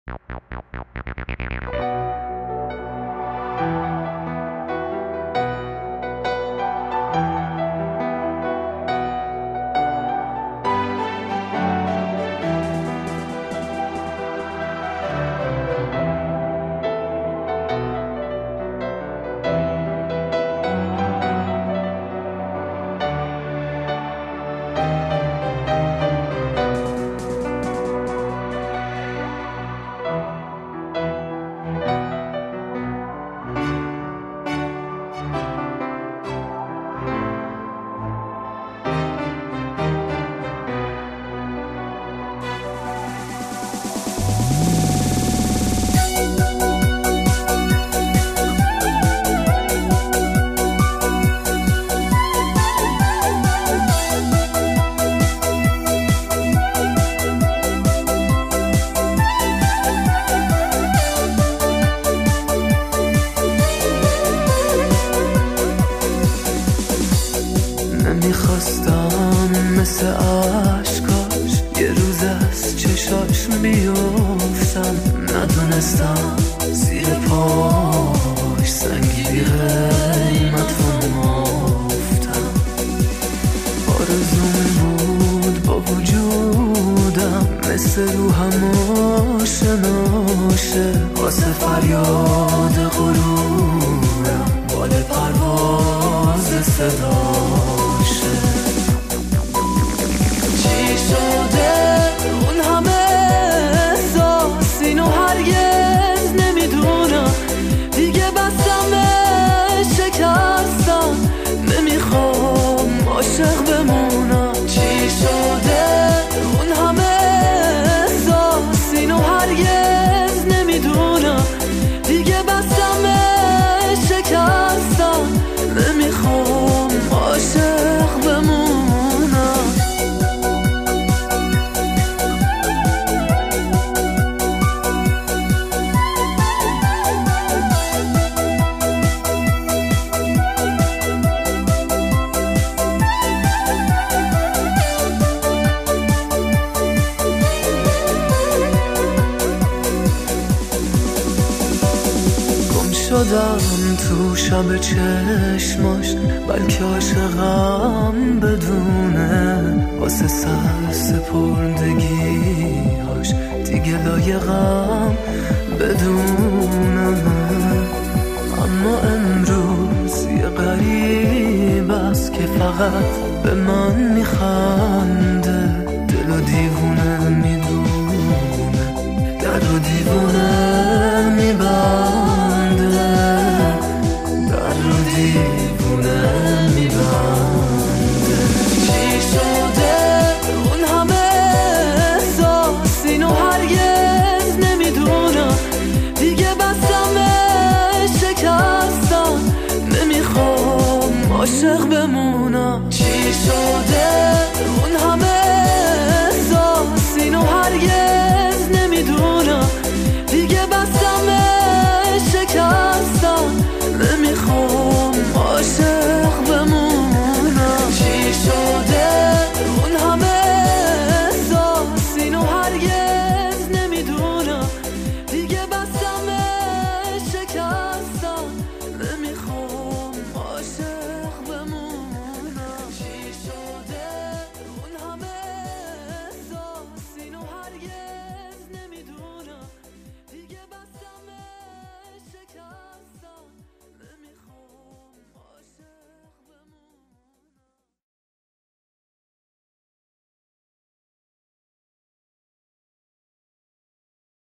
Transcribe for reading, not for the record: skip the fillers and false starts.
نمیخواستم مثل عشقاش یه روز از چشاش بیفتم، ندونستم زیر پاش سنگی بی قیمت فرومافتم. آرزوم بود با وجودم مثل روحم آشناشه، واسه فریاد غرورم بال پرواز صداشه. چی شده اون همه احساس، اینو هرگز نمیدونم، دیگه بستم شکستم، نمیخوام عاشق بمونم. چی شده اون همه احساس، اینو هرگز نمیدونم، دیگه بستم شکستم، نمیخوام عاشق بمونم. شدم تو شب چشماش، بلکه عاشقم بدونه، واسه سر سپردگیاش دیگه لایقم بدونم. اما امروز یه غریب است که فقط به من میخنده، دل و دیوونه میدونه، در و دیوونه